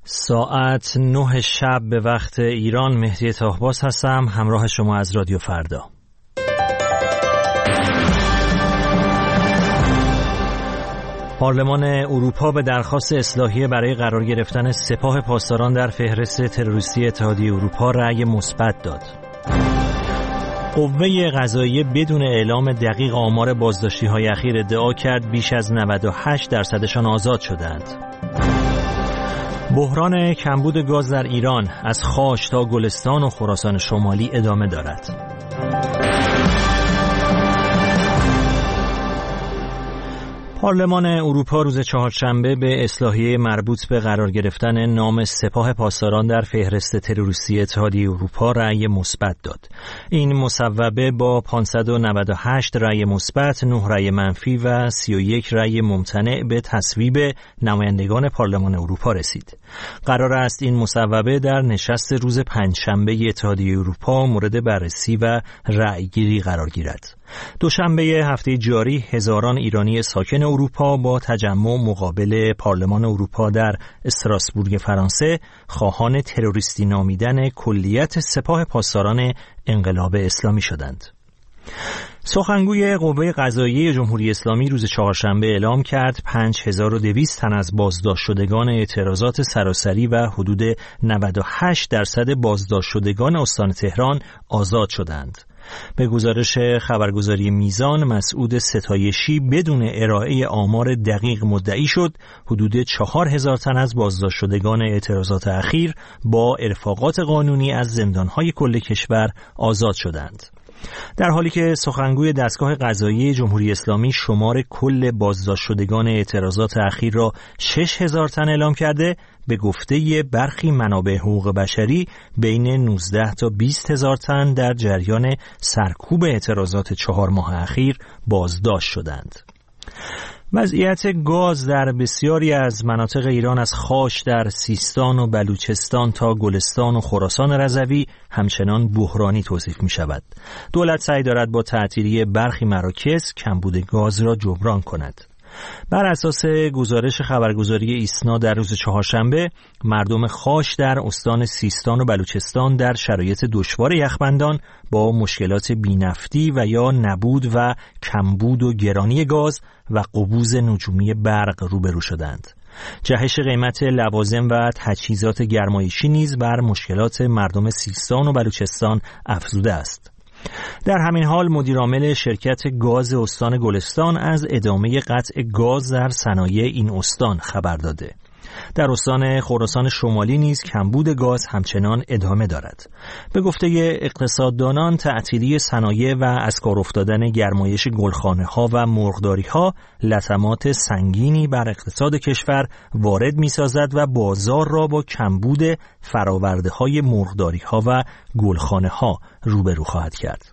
ساعت 9 شب به وقت ایران. مهدی طاهباز هستم، همراه شما از رادیو فردا. پارلمان اروپا به درخواست اصلاحیه برای قرار گرفتن سپاه پاسداران در فهرست تروریستی اتحادیه اروپا رأی مثبت داد. قوه قضاییه بدون اعلام دقیق آمار بازداشتی‌های اخیر ادعا کرد بیش از 98% آزاد شدند. بحران کمبود گاز در ایران از خاش تا گلستان و خراسان شمالی ادامه دارد. پارلمان اروپا روز چهارشنبه به اصلاحیه مربوط به قرار گرفتن نام سپاه پاسداران در فهرست تروریستی اتحادیه اروپا رأی مثبت داد. این مصوبه با 598 رأی مثبت، 9 رأی منفی و 31 رأی ممتنع به تصویب نمایندگان پارلمان اروپا رسید. قرار است این مصوبه در نشست روز پنجشنبه اتحادیه اروپا مورد بررسی و رأیگیری قرار گیرد. دوشنبه هفته جاری هزاران ایرانی ساکن اروپا با تجمع مقابل پارلمان اروپا در استراسبورگ فرانسه خواهان تروریستی نامیدن کلیت سپاه پاسداران انقلاب اسلامی شدند. سخنگوی قوه قضاییه جمهوری اسلامی روز چهارشنبه اعلام کرد 5200 تن از بازداشت شدگان اعتراضات سراسری و حدود 98% بازداشت شدگان استان تهران آزاد شدند. به گزارش خبرگزاری میزان، مسعود ستایشی بدون ارائه آمار دقیق مدعی شد حدود 4000 تن از بازداشت شدگان اعتراضات اخیر با ارفاقات قانونی از زندانهای کل کشور آزاد شدند. در حالی که سخنگوی دستگاه قضاییه جمهوری اسلامی شمار کل بازداشت شدگان اعتراضات اخیر را 6000 تن اعلام کرده، به گفته برخی منابع حقوق بشری بین 19 تا 20,000 تن در جریان سرکوب اعتراضات 4 ماه اخیر بازداشت شدند. وضعیت گاز در بسیاری از مناطق ایران از خاش در سیستان و بلوچستان تا گلستان و خراسان رضوی همچنان بحرانی توصیف می شود. دولت سعی دارد با تعطیلی برخی مراکز کمبود گاز را جبران کند. بر اساس گزارش خبرگزاری ایسنا در روز چهارشنبه، مردم خاش در استان سیستان و بلوچستان در شرایط دشوار یخبندان با مشکلات بینفتی و یا نبود و کمبود و گرانی گاز و قبوز نجومی برق روبرو شدند. جهش قیمت لوازم و تجهیزات گرمایشی نیز بر مشکلات مردم سیستان و بلوچستان افزوده است. در همین حال مدیرعامل شرکت گاز استان گلستان از ادامه قطع گاز در صنایع این استان خبر داده. در استان خراسان شمالی نیز کمبود گاز همچنان ادامه دارد. به گفته اقتصاددانان، تعطیلی صنایع و از کار افتادن گرمایش گلخانه‌ها و مرغداری‌ها لطمات سنگینی بر اقتصاد کشور وارد می‌سازد و بازار را با کمبود فرآورده‌های مرغداری‌ها و گلخانه‌ها روبرو خواهد کرد.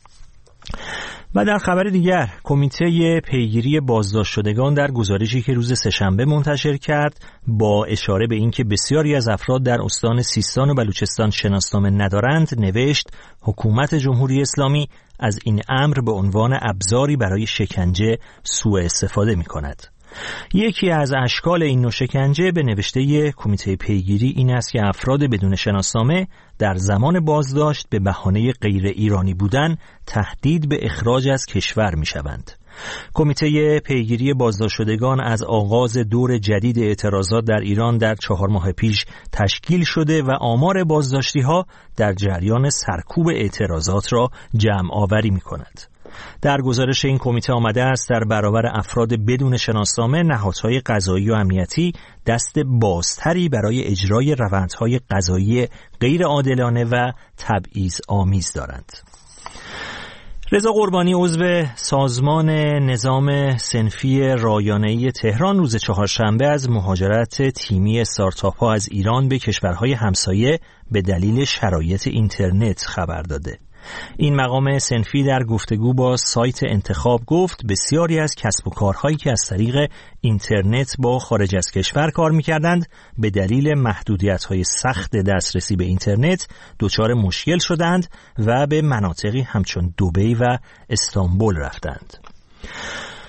و در خبر دیگر، کمیته پیگیری بازداشت شدگان در گزارشی که روز سه‌شنبه منتشر کرد با اشاره به اینکه بسیاری از افراد در استان سیستان و بلوچستان شناسنامه ندارند نوشت حکومت جمهوری اسلامی از این امر به عنوان ابزاری برای شکنجه سوء استفاده می‌کند. یکی از اشکال این نوع شکنجه به نوشته کمیته پیگیری این است که افراد بدون شناسنامه در زمان بازداشت به بهانه غیر ایرانی بودن تهدید به اخراج از کشور می شوند. کمیته پیگیری بازداشت شدگان از آغاز دور جدید اعتراضات در ایران در 4 ماه پیش تشکیل شده و آمار بازداشتی ها در جریان سرکوب اعتراضات را جمع آوری می کند. در گزارش این کمیته آمده است در برابر افراد بدون شناسنامه نهادهای قضایی و امنیتی دست بازتری برای اجرای روندهای قضایی غیر عادلانه و تبعیض آمیز دارند. رضا قربانی عضو سازمان نظام صنفی رایانه‌ای تهران روز چهارشنبه از مهاجرت تیمی استارتاپ‌ها از ایران به کشورهای همسایه به دلیل شرایط اینترنت خبر داده. این مقام صنفی در گفتگو با سایت انتخاب گفت بسیاری از کسب و کارهایی که از طریق اینترنت با خارج از کشور کار می‌کردند به دلیل محدودیت‌های سخت دسترسی به اینترنت دچار مشکل شدند و به مناطقی همچون دبی و استانبول رفتند.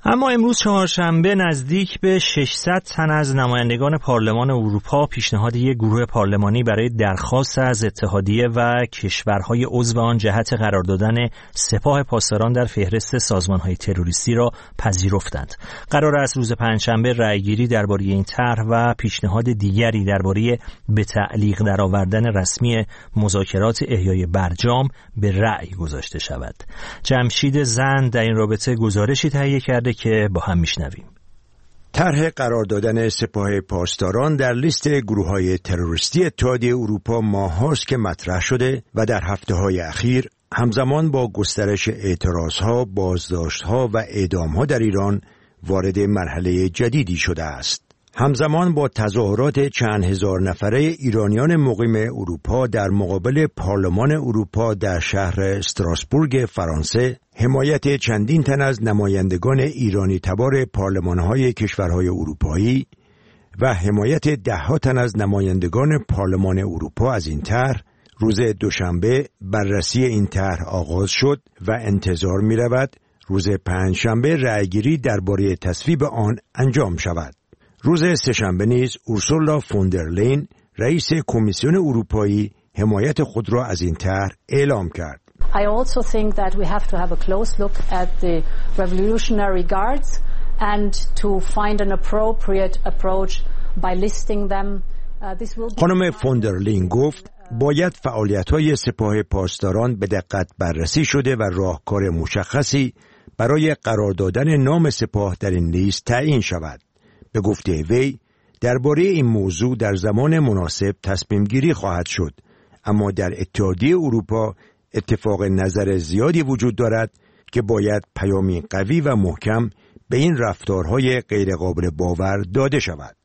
اما امروز چهارشنبه نزدیک به 600 تن از نمایندگان پارلمان اروپا پیشنهاد یک گروه پارلمانی برای درخواست از اتحادیه و کشورهای عضو آن جهت قرار دادن سپاه پاسداران در فهرست سازمانهای تروریستی را پذیرفتند. قرار است روز پنجشنبه رأیگیری درباره این طرح و پیشنهاد دیگری درباره به تعلیق درآوردن رسمی مذاکرات احیای برجام به رأی گذاشته شود. جمشید زند در این رابطه گزارشی تهیه کرده که با هم میشنویم. طرح قرار دادن سپاه پاسداران در لیست گروه‌های تروریستی اتحادیه اروپا ماه‌هاست که مطرح شده و در هفته‌های اخیر همزمان با گسترش اعتراضها، بازداشت‌ها و اعدام‌ها در ایران وارد مرحله جدیدی شده است. همزمان با تظاهرات چند هزار نفره ایرانیان مقیم اروپا در مقابل پارلمان اروپا در شهر استراسبورگ فرانسه، حمایت چندین تن از نمایندگان ایرانی تبار پارلمان‌های کشورهای اروپایی و حمایت ده‌ها تن از نمایندگان پارلمان اروپا از این طرح، روز دوشنبه بررسی این طرح آغاز شد و انتظار می‌رود روز پنجشنبه رأیگیری درباره تصویب آن انجام شود. روز سه‌شنبه نیز اورسولا فوندرلین رئیس کمیسیون اروپایی حمایت خود را از این طرح اعلام کرد. I also think that we have to have a close look at the Revolutionary Guards and to find an appropriate approach by listing them. خانم فوندرلین گفت باید فعالیت‌های سپاه پاسداران به دقت بررسی شده و راهکار مشخصی برای قرار دادن نام سپاه در این لیست تعیین شود. به گفته وی درباره این موضوع در زمان مناسب تصمیم گیری خواهد شد، اما در اتحادیه اروپا اتفاق نظر زیادی وجود دارد که باید پیامی قوی و محکم به این رفتارهای غیرقابل باور داده شود.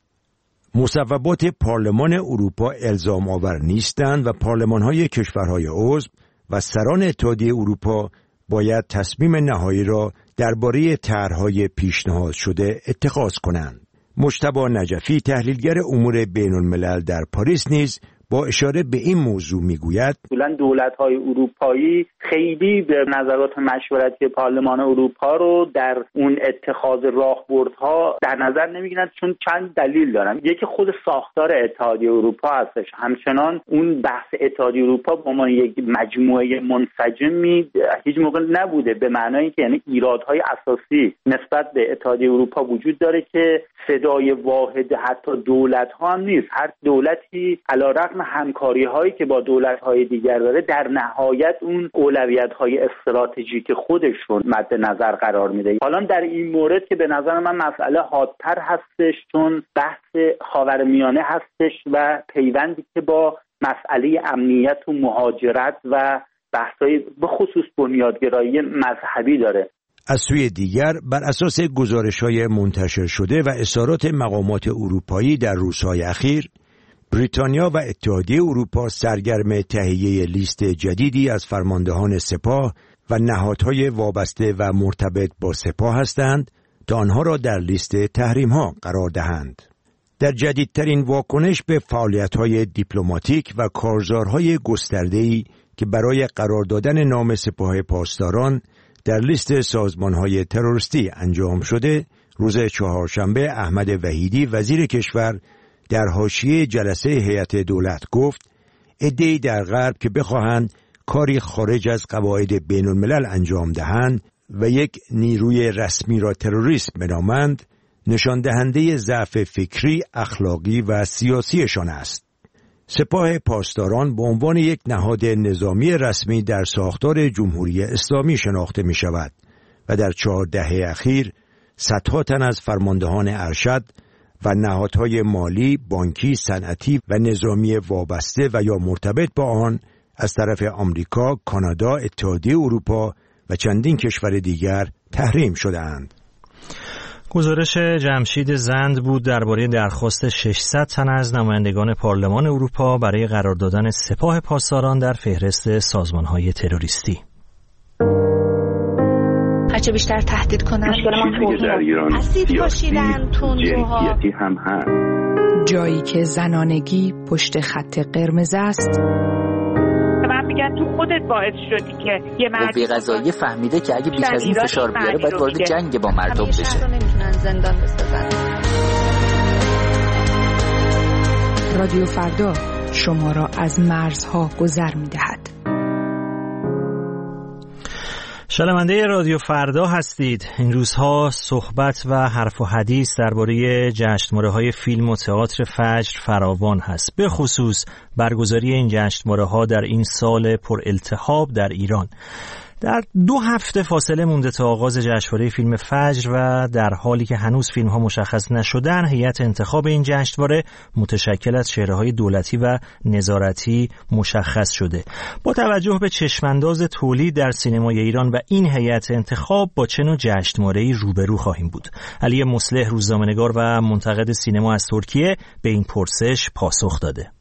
مصوبات پارلمان اروپا الزام آور نیستند و پارلمان‌های کشورهای عضو و سران اتحادیه اروپا باید تصمیم نهایی را درباره طرح‌های پیشنهاد شده اتخاذ کنند. مجتبی نجفی تحلیلگر امور بین‌الملل در پاریس نیز با اشاره به این موضوع میگوید اصولاً دولت‌های اروپایی خیلی به نظرات مشورتی پارلمان اروپا رو در اون اتخاذ راهبردها در نظر نمیگیرند، چون چند دلیل دارن. یکی خود ساختار اتحادیه اروپا هستش. همچنان اون بحث اتحادیه اروپا به عنوان یک مجموعه منسجمی هیچ موقع نبوده، به معنای که یعنی ایرادهای اساسی نسبت به اتحادیه اروپا وجود داره که صدای واحد حتی دولت‌ها هم نیست. هر دولتی علیرغم همکاری‌هایی که با دولت‌های دیگر داره در نهایت اون اولویت‌های استراتژیک خودش رو مد نظر قرار میده. حالا در این مورد که به نظر من مسئله حادتر هستش، چون بحث خاورمیانه هستش و پیوندی که با مسئله امنیت و مهاجرت و بحث‌های به خصوص بنیادگرایی مذهبی داره. از سوی دیگر بر اساس گزارش‌های منتشر شده و اظهارات مقامات اروپایی در روزهای اخیر، بریتانیا و اتحادیه اروپا سرگرم تهیه لیست جدیدی از فرماندهان سپاه و نهادهای وابسته و مرتبط با سپاه هستند تا آنها را در لیست تحریم‌ها قرار دهند. در جدیدترین واکنش به فعالیت‌های دیپلماتیک و کارزارهای گسترده‌ای که برای قرار دادن نام سپاه پاسداران در لیست سازمان‌های تروریستی انجام شده، روز چهارشنبه احمد وحیدی وزیر کشور در حاشیه جلسه هیئت دولت گفت عده‌ای در غرب که بخواهند کاری خارج از قواعد بین‌الملل انجام دهند و یک نیروی رسمی را تروریست بنامند، نشان دهنده ضعف فکری، اخلاقی و سیاسیشان است. سپاه پاسداران به عنوان یک نهاد نظامی رسمی در ساختار جمهوری اسلامی شناخته می شود و در 4 دهه اخیر صدها تن از فرماندهان ارشد و نهادهای مالی، بانکی، صنعتی و نظامی وابسته و یا مرتبط با آن از طرف آمریکا، کانادا، اتحادیه اروپا و چندین کشور دیگر تحریم شده‌اند. گزارش جمشید زند بود درباره درخواست 600 تن از نمایندگان پارلمان اروپا برای قرار دادن سپاه پاسداران در فهرست سازمان‌های تروریستی. هرچه بیشتر تهدید کنن اسید پاشیدن تندروها هم هست. جایی که زنانگی پشت خط قرمز است. من میگن تو خودت باعث شدی که یه قوه قضاییه فهمیده که اگه بیش از این فشار بیاره باید وارد جنگ با مردم بشه. نمیتونن زندان بسازن. رادیو فردا شما را از مرزها گذر می‌دهد. شنونده رادیو فردا هستید. این روزها صحبت و حرف و حدیث درباره جشنواره‌های فیلم و تئاتر فجر فراوان هست، به خصوص برگزاری این جشنواره‌ها در این سال پر التهاب در ایران. در 2 هفته فاصله مونده تا آغاز جشنواره فیلم فجر و در حالی که هنوز فیلم‌ها مشخص نشدن، هیئت انتخاب این جشنواره متشکل از چهره‌های دولتی و نظارتی مشخص شده. با توجه به چشمانداز تولید در سینمای ایران و این هیئت انتخاب، با چه نوع جشنواره‌ای روبرو خواهیم بود؟ علی مصلح، روزنامه‌نگار و منتقد سینما از ترکیه، به این پرسش پاسخ داده.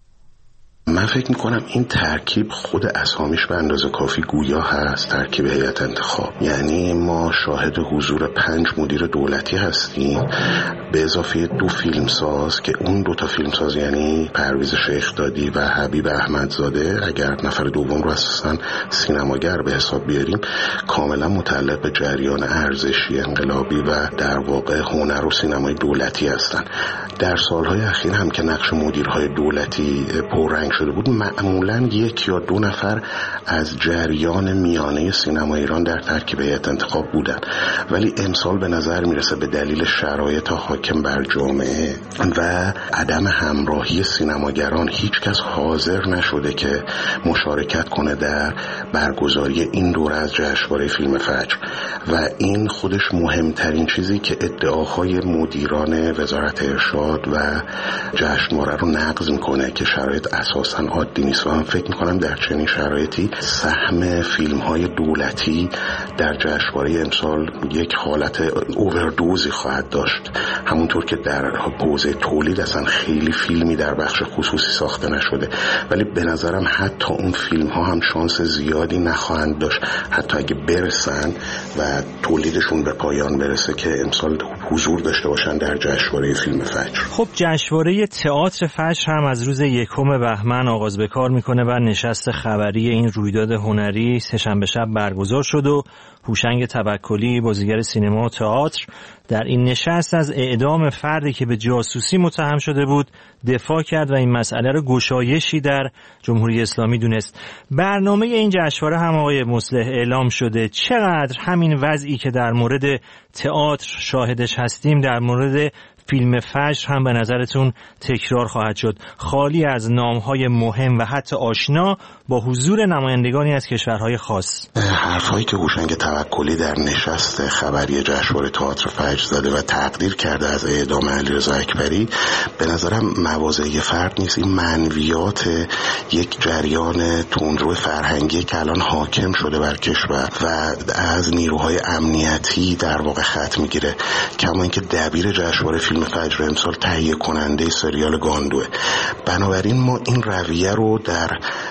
من فکر میکنم این ترکیب خود اسامیش به اندازه کافی گویا هست، ترکیب هیئت انتخاب. یعنی ما شاهد حضور 5 مدیر دولتی هستیم به اضافه 2 فیلمساز که اون 2 تا فیلمساز یعنی پرویز شیخ دادی و حبیب احمدزاده، اگر نفر دوم رو اساساً سینماگر به حساب بیاریم، کاملا متعلق به جریان ارزشی انقلابی و در واقع هنر و سینمای دولتی هستن. در سالهای اخیر هم که نقش مدیرهای دولتی پررنگ شده بود، معمولاً 1 یا 2 نفر از جریان میانه سینما ایران در ترکیب هیئت انتخاب بودن، ولی امسال به نظر میرسه به دلیل شرایط حاکم بر جامعه و عدم همراهی سینماگران هیچ کس حاضر نشده که مشارکت کنه در برگزاری این دوره از جشنواره فیلم فجر و این خودش مهمترین چیزی که ادعاهای مدیران وزارت ارشاد و جشنواره رو نقض میکنه که شرایط اساساً عادی نیست. و من فکر میکنم در چنین شرایطی سهم فیلم‌های دولتی در جشنواره امسال یک حالت اووردوزی خواهد داشت، همونطور که در حوزه تولید اصلا خیلی فیلمی در بخش خصوصی ساخته نشده، ولی به نظرم حتی اون فیلم‌ها هم شانس زیادی نخواهند داشت حتی اگه برسن و تولیدشون به پایان برسه که امسال حضور داشته باشن در جشنواره فیلم فجر. خب جشنواره تئاتر فجر هم از روز 1 بهمن آغاز به کار میکنه و نشست خبری این رویداد هنری سه‌شنبه شب برگزار شد و هوشنگ توکلی، بازیگر سینما و تئاتر، در این نشست از اعدام فردی که به جاسوسی متهم شده بود دفاع کرد و این مسئله را گشایشی در جمهوری اسلامی دونست. برنامه این جشنواره هم آقای مصلح اعلام شده. چقدر همین وضعی که در مورد تئاتر شاهدش هستیم در مورد فیلم فجر هم به نظرتون تکرار خواهد شد، خالی از نام‌های مهم و حتی آشنا با حضور نمایندگانی از کشورهای خاص؟ حرفایی که هوشنگ توکلی در نشست خبری جشنواره تئاتر فجر زده و تقدیر کرده از اعدام علیرضا اکبری، به نظرم مواضع فرد نیست، این منویات یک جریان تندرو فرهنگی که الان حاکم شده بر کشور و از نیروهای امنیتی در واقع خط میگیره. کما اینکه دبیر جشنواره فیلم فجر امسال تهیه کننده سریال گاندوه. بنابراین ما این رویه رو در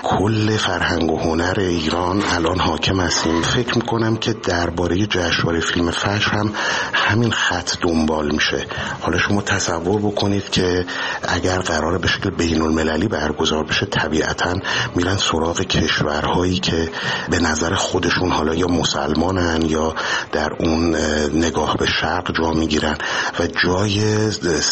کل فرهنگ و هنر ایران الان حاکم هستیم. فکر میکنم که درباره جشنواره فیلم فجر هم همین خط دنبال میشه. حالا شما تصور بکنید که اگر قراره به شکل بین المللی برگزار بشه، طبیعتاً میرن سراغ کشورهایی که به نظر خودشون حالا یا مسلمانن یا در اون نگاه به شرق جا میگیرن و جای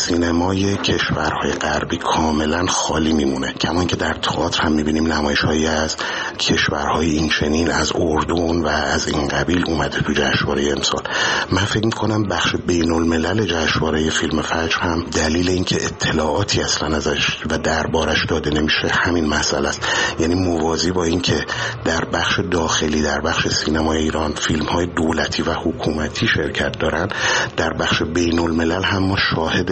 سینمای کشورهای غربی کاملا خالی میمونه. کما اینکه در تئاتر هم میبینیم نمایش‌هایی از کشورهای این چنین، از اردن و از این قبیل اومده تو جشنواره امسال. من فکر میکنم بخش بین الملل جشنواره فیلم فجر هم دلیل اینکه اطلاعاتی اصلا ازش و دربارش داده نمیشه همین مسئله است. یعنی موازی با اینکه در بخش داخلی، در بخش سینمای ایران فیلم‌های دولتی و حکومتی شرکت دارن، در بخش بین الملل هم ما شاهد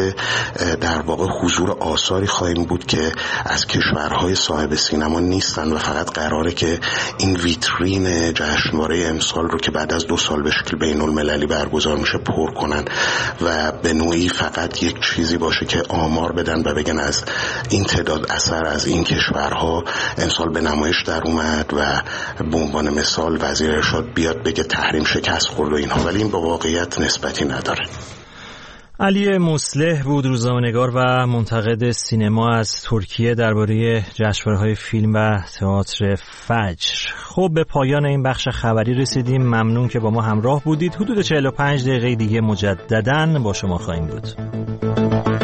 در واقع حضور آثاری خواهیم بود که از کشورهای صاحب سینما نیستن و فقط قراره که این ویترین جشنواره امسال رو که بعد از 2 سال به شکل بین المللی برگزار میشه پر کنن و به نوعی فقط یک چیزی باشه که آمار بدن و بگن از این تعداد اثر از این کشورها امسال به نمایش در اومد و به عنوان مثال وزیر ارشاد بیاد بگه تحریم شکست خورد و اینها، ولی این با واقعیت نسبتی نداره. علی مصلح بود، روزنامه‌نگار و منتقد سینما از ترکیه، درباره جشنواره‌های فیلم و تئاتر فجر. خب به پایان این بخش خبری رسیدیم. ممنون که با ما همراه بودید. حدود 45 دقیقه دیگه مجدداً با شما خواهیم بود.